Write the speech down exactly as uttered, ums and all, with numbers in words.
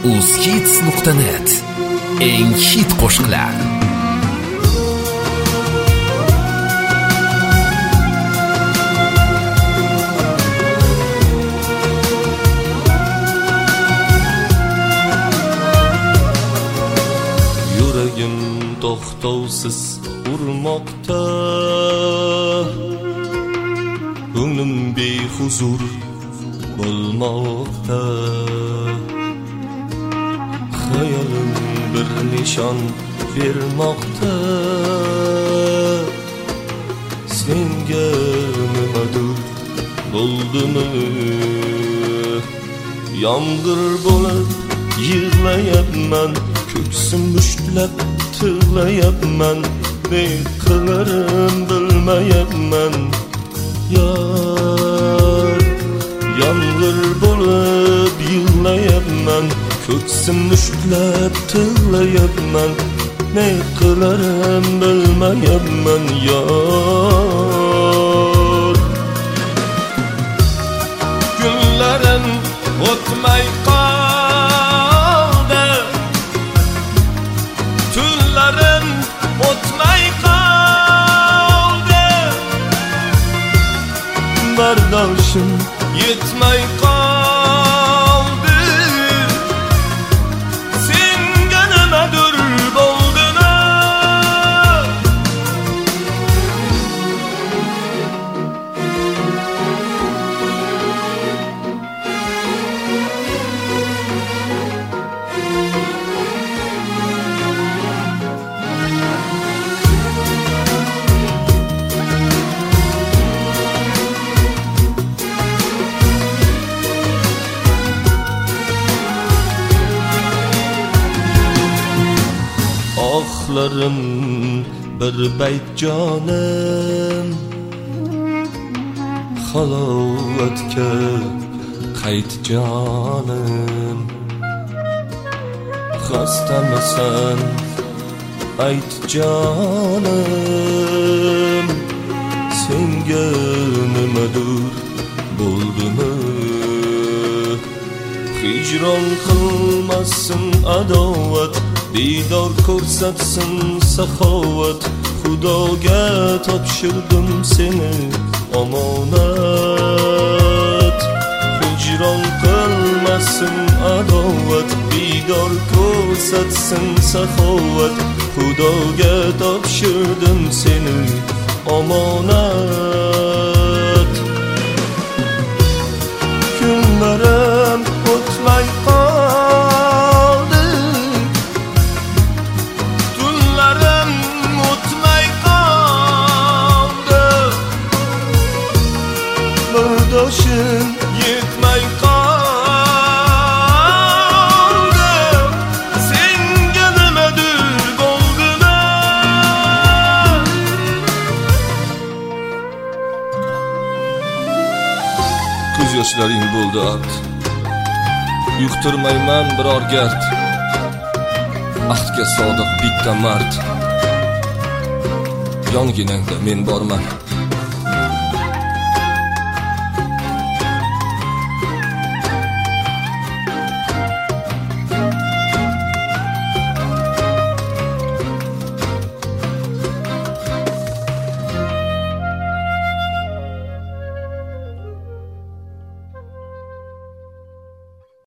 uzhits nuqta net eng hit qo'shiqlar. Yuragim to'xtovsiz urmoqda, ko'nglim behuzur bo'lmoqda. Hayolim bir nishon bermoqda, senga nimadir bo'ldimi? Yomg'ir bo'lib yig'layapman, ko'ksim mushtlab tig'layapman, ne qilarim bilmayapman. Yar, yomg'ir bo'lib yig'layapman, ko'ksim mushtlab tig'layapman, ne qilarim bilmayapman. Yar, kunlarim o'tmay qoldi, tunlarim o'tmay qoldi, bardoshim yetmay qoldi, senga nimadir bo'ldimi? Oxlarim bir bayt jonim, halovatga qayt jonim. Xastamisan ayt jonim, senga nimadir bo'ldimi? Hijron qilmasin adovat, didor ko'rsatsin saxovat. Xudoga topshirdim seni omonat. Hijron qilmasin adovat, didor ko'rsatsin saxovat. Xudoga topshirdim seni omonat. Kunlarim o'tmay qoldi, tunlarim o'tmay qoldi, bardoshim yetmay qoldi, senga nimadir bo'ldimi? Ko'z yoshlaring bo'ldi art, yuqtirmayman biror gard. Ahdga sodiq bitta mard, yonginangda men borman.